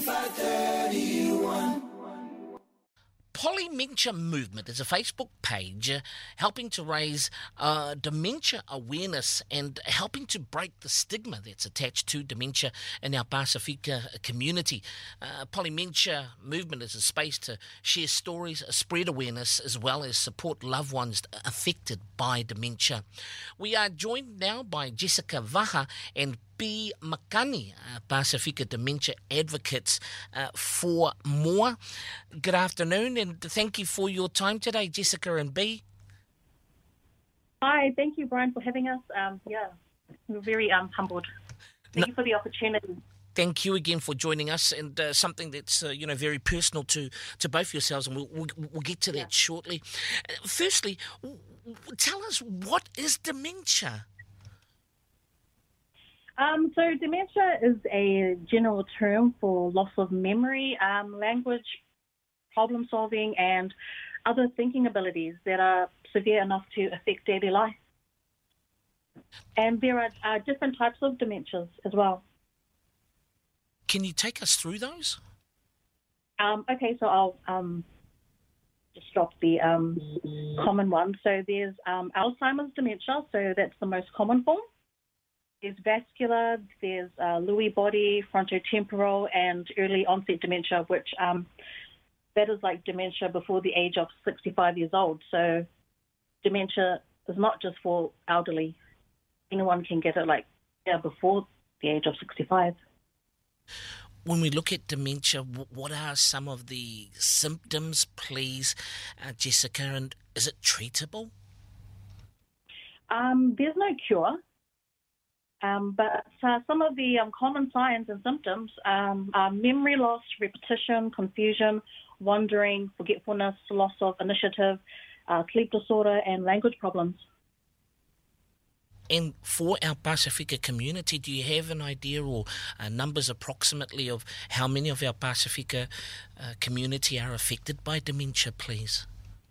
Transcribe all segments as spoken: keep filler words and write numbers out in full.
Polymentia Movement is a Facebook page uh, helping to raise uh, dementia awareness and helping to break the stigma that's attached to dementia in our Pasifika community. Uh, Polymentia Movement is a space to share stories, spread awareness, as well as support loved ones affected by dementia. We are joined now by Jessica Vaha and B. Makani, uh, Pasifika Dementia Advocates uh, for more. Good afternoon, and thank you for your time today, Jessica and B. Hi, thank you, Brian, for having us. Um, yeah, we're very um, humbled. Thank no, you for the opportunity. Thank you again for joining us, and uh, something that's uh, you know very personal to, to both yourselves, and we'll, we'll, we'll get to that yeah. shortly. Uh, firstly, w- w- tell us, what is dementia? Um, so dementia is a general term for loss of memory, um, language, problem solving, and other thinking abilities that are severe enough to affect daily life. And there are uh, different types of dementias as well. Can you take us through those? Um, okay, so I'll um, just drop the um, common ones. So there's um, Alzheimer's dementia, so that's the most common form. There's vascular, there's uh, Lewy body, frontotemporal, and early onset dementia, which um, that is like dementia before the age of sixty-five years old. So dementia is not just for elderly. Anyone can get it like yeah, before the age of sixty-five. When we look at dementia, what are some of the symptoms, please, uh, Jessica, and is it treatable? Um, there's no cure. Um, but uh, some of the um, common signs and symptoms um, are memory loss, repetition, confusion, wandering, forgetfulness, loss of initiative, uh, sleep disorder, and language problems. And for our Pasifika community, do you have an idea or uh, numbers approximately of how many of our Pasifika uh, community are affected by dementia, please?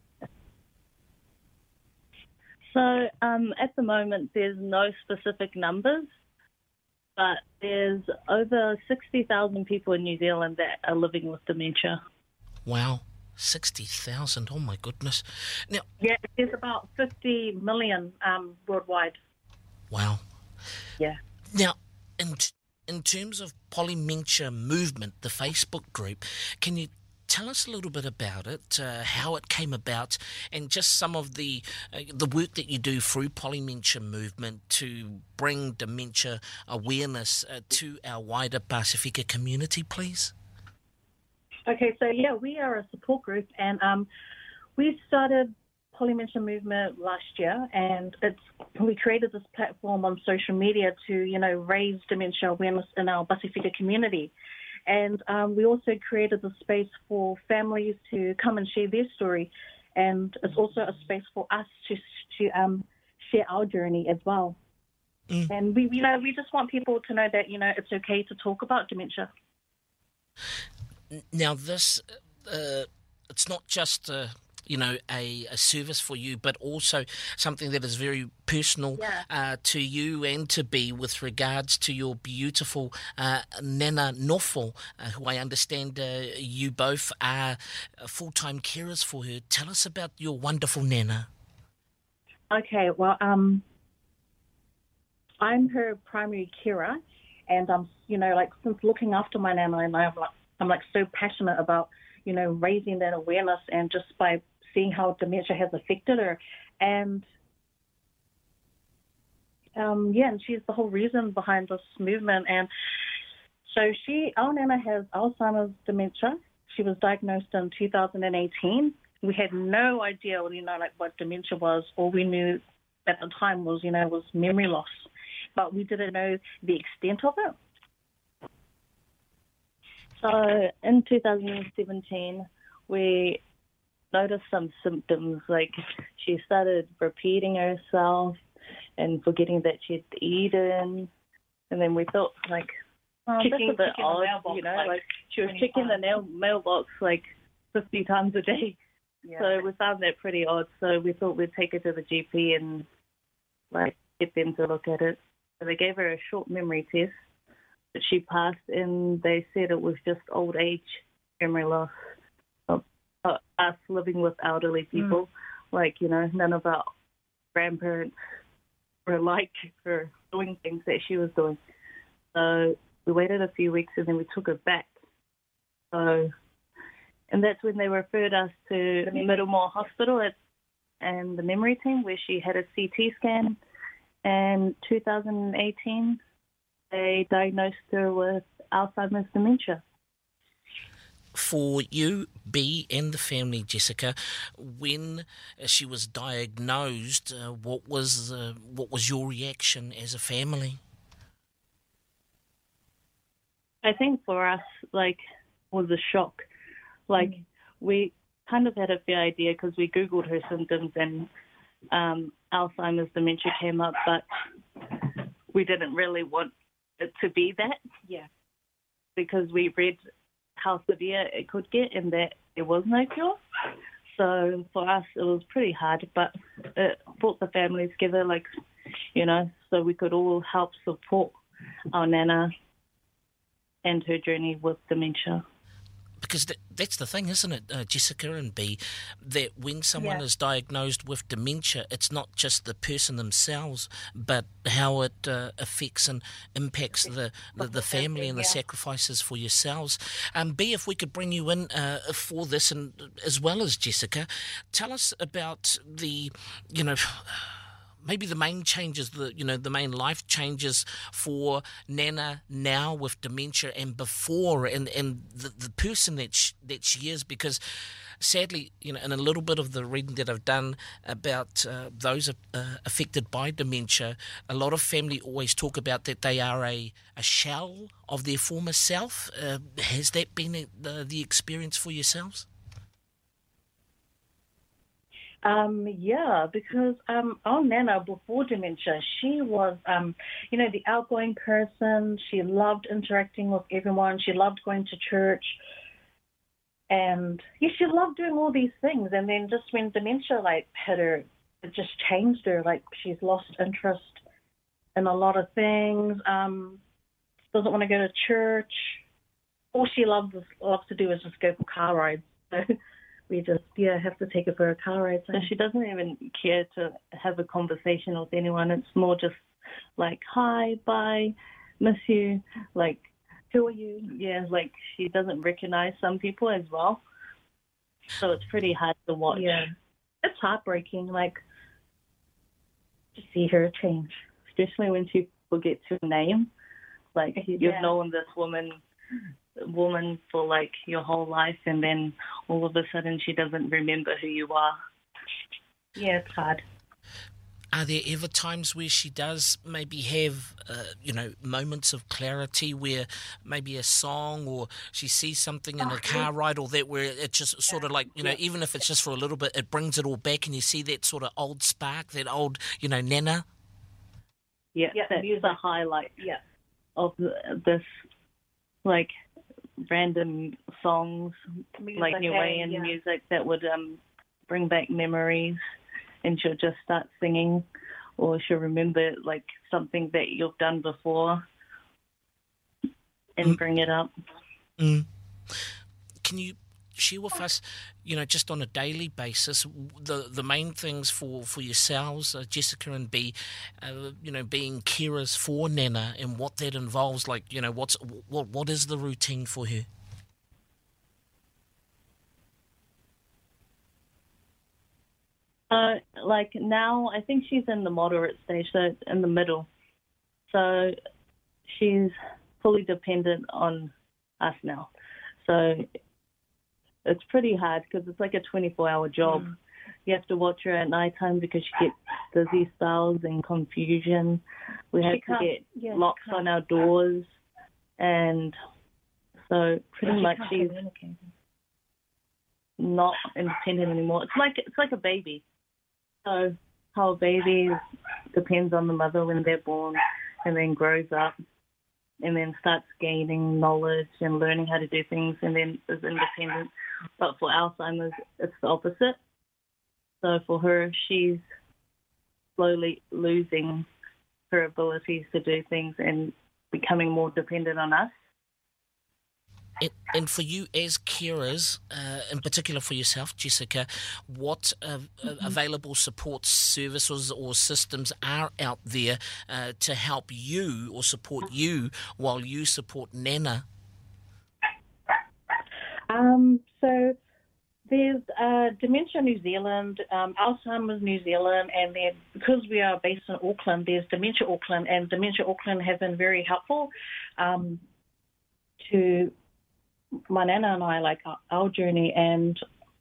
So um, at the moment, there's no specific numbers, but there's over sixty thousand people in New Zealand that are living with dementia. Wow, sixty thousand, oh my goodness. Now, yeah, there's about fifty million um, worldwide. Wow. Yeah. Now, in, in terms of Polymentia Movement, the Facebook group, can you tell us a little bit about it, uh, how it came about, and just some of the uh, the work that you do through Polymentia Movement to bring dementia awareness uh, to our wider Pasifika community, please? Okay, so yeah, we are a support group, and um, we started Polymentia Movement last year, and it's we created this platform on social media to you know raise dementia awareness in our Pasifika community. And um, we also created a space for families to come and share their story. And it's also a space for us to to um, share our journey as well. Mm. And we, you know, we just want people to know that, you know, it's okay to talk about dementia. Now, this, uh, it's not just uh, you know, a, a service for you, but also something that is very personal yeah. uh, to you and to be with regards to your beautiful uh, Nana Nofo, uh, who I understand uh, you both are full-time carers for her. Tell us about your wonderful Nana. Okay, well, um, I'm her primary carer, and um, you know, like since looking after my Nana, and I'm like, I'm like so passionate about, you know, raising that awareness, and just by seeing how dementia has affected her, and um, yeah, and she's the whole reason behind this movement. And so she, our Nana has Alzheimer's dementia. She was diagnosed in two thousand eighteen. We had no idea, you know, like what dementia was. All we knew at the time was, you know, was memory loss, but we didn't know the extent of it. So in two thousand seventeen, we noticed some symptoms, like she started repeating herself and forgetting that she'd eaten, and then we felt like oh, checking the odd, you know, like, like she was checking the nail mailbox like fifty times a day. Yeah. So we found that pretty odd. So we thought we'd take her to the G P and like get them to look at it. So they gave her a short memory test, she passed, and they said it was just old age, memory loss, of uh, us living with elderly people. Mm. Like, you know, none of our grandparents were like her doing things that she was doing. So we waited a few weeks, and then we took her back. So, and that's when they referred us to Middlemore Hospital at, and the memory team, where she had a C T scan. And two thousand eighteen, they diagnosed her with Alzheimer's dementia. For you, B, and the family, Jessica, when she was diagnosed, uh, what was uh, what was your reaction as a family? I think for us, like, was a shock. Like, mm. we kind of had a fair idea because we Googled her symptoms and um, Alzheimer's dementia came up, but we didn't really want it to be that. Yeah. Because we read how severe it could get and that there was no cure. So for us, it was pretty hard, but it brought the family together, like, you know, so we could all help support our Nana and her journey with dementia. Because th- that's the thing, isn't it, uh, Jessica and B, that when someone yeah. is diagnosed with dementia, it's not just the person themselves, but how it uh, affects and impacts the, the, the family and the yeah. sacrifices for yourselves. Um, B, if we could bring you in uh, for this, and as well as Jessica, tell us about the, you know, maybe the main changes, the you know, the main life changes for Nana now with dementia and before, and, and the, the person that she, that she is, because sadly, you know, in a little bit of the reading that I've done about uh, those uh, affected by dementia, a lot of family always talk about that they are a, a shell of their former self. Uh, has that been a, the, the experience for yourselves? Um, yeah, because um, our Nana, before dementia, she was, um, you know, the outgoing person. She loved interacting with everyone. She loved going to church. And, yeah, she loved doing all these things. And then just when dementia, like, hit her, it just changed her. Like, she's lost interest in a lot of things. Um, doesn't want to go to church. All she loves, loves to do is just go for car rides. So we just, yeah, have to take her for a car ride. So she doesn't even care to have a conversation with anyone. It's more just like, hi, bye, miss you, like, who are you? Yeah, like, she doesn't recognize some people as well. So it's pretty hard to watch. Yeah. It's heartbreaking, like, to see her change. Especially when she forgets her name. Like, you've yeah. known this woman woman for, like, your whole life, and then all of a sudden she doesn't remember who you are. Yeah, it's hard. Are there ever times where she does maybe have, uh, you know, moments of clarity where maybe a song or she sees something in a car ride or that, where it just sort of like, you know, yeah. even if it's just for a little bit, it brings it all back and you see that sort of old spark, that old, you know, Nana? Yeah, yeah, that's the highlight yeah. of this, like, random songs, music, like Niuean yeah. music that would um, bring back memories. And she'll just start singing, or she'll remember, like, something that you've done before and mm. bring it up. Mm. Can you share with us, you know, just on a daily basis, the the main things for, for yourselves, uh, Jessica and B, uh, you know, being carers for Nana and what that involves, like, you know, what's what what is the routine for her? Uh, like now, I think she's in the moderate stage, so in the middle. So she's fully dependent on us now. So it's pretty hard because it's like a twenty-four hour job. Mm. You have to watch her at nighttime because she gets dizzy spells and confusion. We have to get yeah, locks on our doors. And so pretty much she's not independent anymore. It's like it's like a baby. So how a baby depends on the mother when they're born and then grows up and then starts gaining knowledge and learning how to do things and then is independent. But for Alzheimer's, it's the opposite. So for her, she's slowly losing her abilities to do things and becoming more dependent on us. And, and for you as carers, uh, in particular for yourself, Jessica, what uh, mm-hmm. available support services or systems are out there uh, to help you or support you while you support Nana? Um, so there's uh, Dementia New Zealand, um, Alzheimer's New Zealand, and then because we are based in Auckland, there's Dementia Auckland, and Dementia Auckland have been very helpful um, to my Nana and I, like our, our journey, and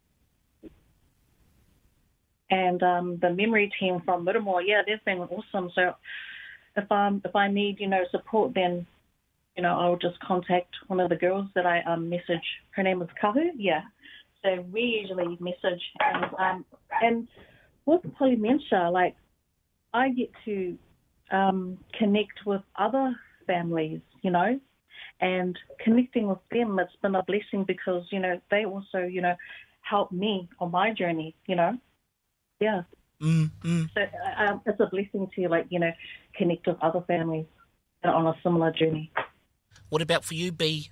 and um, the memory team from Miramore, yeah, they've been awesome. So if I'm if I need you know support, then you know I'll just contact one of the girls that I um, message. Her name is Kahu, yeah. So we usually message, and um, and with polymentia, like I get to um, connect with other families, you know. And connecting with them, it's been a blessing because, you know, they also, you know, help me on my journey, you know. Yeah. Mm, mm. So um, it's a blessing to, like, you know, connect with other families on a similar journey. What about for you, B?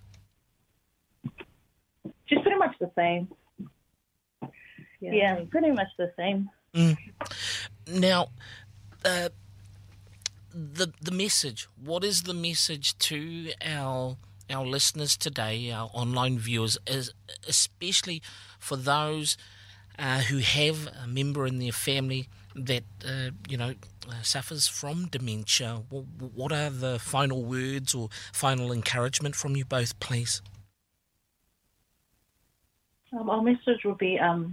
Just pretty much the same. Yeah, yeah pretty much the same. Mm. Now, uh, The the message. What is the message to our our listeners today, our online viewers, is especially for those uh, who have a member in their family that uh, you know uh, suffers from dementia? What, what are the final words or final encouragement from you both, please? Um, our message will be um.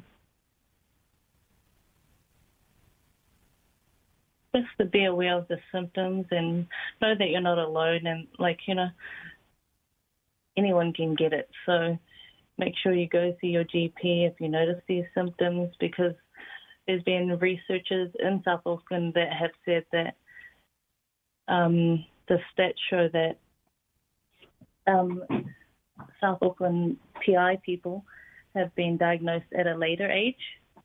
just to be aware of the symptoms and know that you're not alone, and like you know anyone can get it, so make sure you go see your G P if you notice these symptoms, because there's been researchers in South Auckland that have said that um, the stats show that um, South Auckland P I people have been diagnosed at a later age,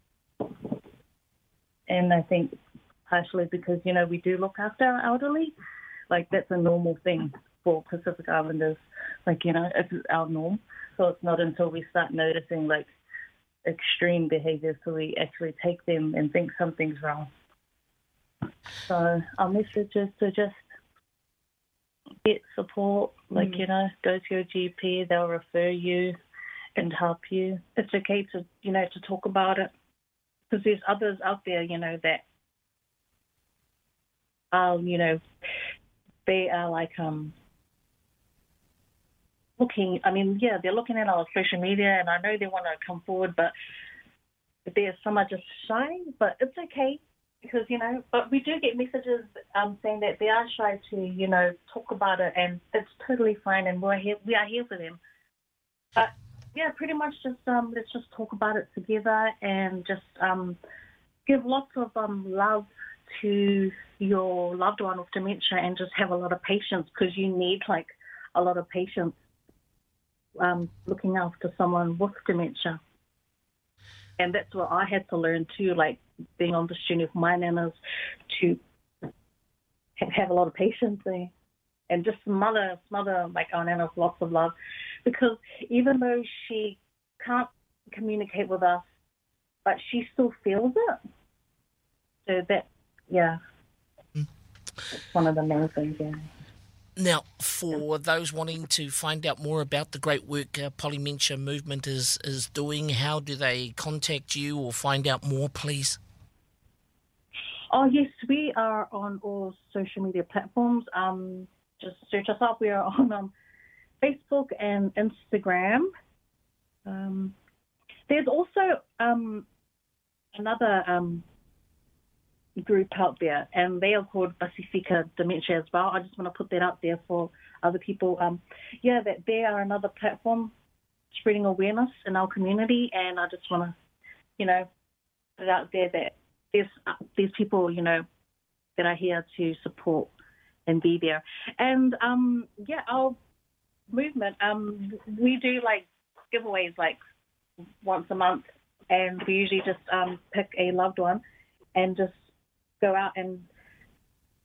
and I think partially because, you know, we do look after our elderly. Like, that's a normal thing for Pacific Islanders. Like, you know, it's our norm. So it's not until we start noticing, like, extreme behaviours so we actually take them and think something's wrong. So our message is to just get support. Like, mm. you know, go to your G P. They'll refer you and help you. It's okay to, you know, to talk about it. Because there's others out there, you know, that Um, you know, they are like um, looking, I mean, yeah, they're looking at our social media, and I know they want to come forward, but they're some are just shy, but it's okay because, you know, but we do get messages um, saying that they are shy to, you know, talk about it, and it's totally fine, and we're here, we are here for them. But, yeah, pretty much just um, let's just talk about it together and just um, give lots of um, love to your loved one with dementia, and just have a lot of patience, because you need like a lot of patience um, looking after someone with dementia. And that's what I had to learn too, like being on this journey with my nanas, to have a lot of patience there, and just smother, smother like our nana with lots of love, because even though she can't communicate with us, but she still feels it. So that, yeah, mm. It's one of the main things, yeah. Now, for those wanting to find out more about the great work uh, Polymentia Movement is, is doing, how do they contact you or find out more, please? Oh, yes, we are on all social media platforms. Um, just search us up. We are on um, Facebook and Instagram. Um, there's also um, another um, group out there, and they are called Pacifica Dementia as well. I just want to put that out there for other people. Um, yeah, that they are another platform spreading awareness in our community, and I just want to, you know, put it out there that there's uh, these people, you know, that are here to support and be there. And um, yeah, our movement, um, we do like giveaways like once a month, and we usually just um, pick a loved one and just go out and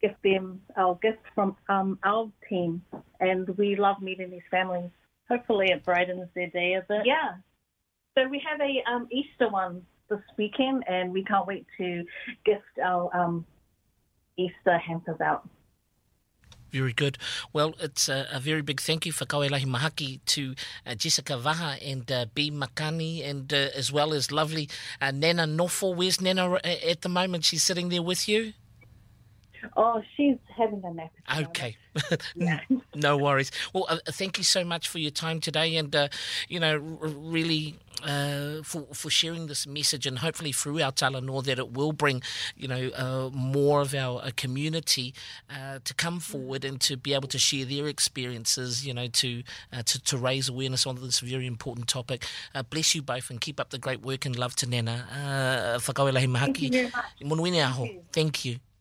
gift them our gift from um, our team, and we love meeting these families. Hopefully it brightens their day a bit. Yeah. So we have a um, Easter one this weekend, and we can't wait to gift our um, Easter hampers out. Very good. Well, it's a, a very big thank you for Kawelahi Mahaki to uh, Jessica Vaha and uh, B. Makani, and uh, as well as lovely uh, Nana Nofo. Where's Nana at the moment? She's sitting there with you? Oh, she's having a nap. Okay. Yeah. No worries. Well, uh, thank you so much for your time today, and, uh, you know, r- really uh, for, for sharing this message, and hopefully through our Talanoa that it will bring, you know, uh, more of our uh, community uh, to come forward and to be able to share their experiences, you know, to uh, to, to raise awareness on this very important topic. Uh, bless you both and keep up the great work, and love to Nana. Uh, whakawelahi mahaki. Thank you very much. Monuine aho. Thank you.